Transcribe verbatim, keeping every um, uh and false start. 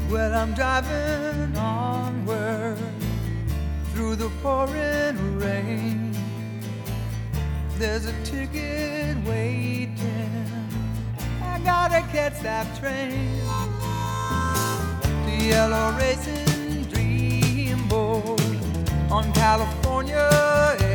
Well, I'm driving onward through the pouring rain. There's a ticket waiting, I gotta catch that train to Yellow Racing Dreamboat on California.